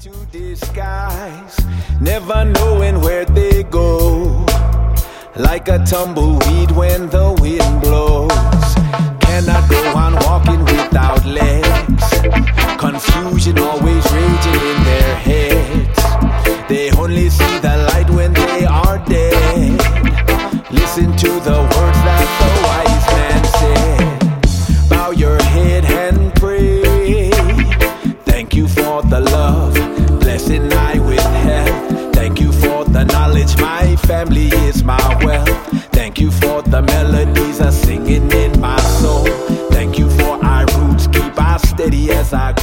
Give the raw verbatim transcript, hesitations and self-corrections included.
to disguise, never knowing where they go, like a tumbleweed when the wind blows. Cannot go on walking without legs, confusion always raging in their heads. They only see the light when they are dead. Listen to the words that the wise man said. Bow your head and pray. Thank you for the love, blessing I withheld. Thank you for the knowledge, my family is my wealth. Thank you for the melodies are singing in my soul. Thank you for our roots, keep us steady as I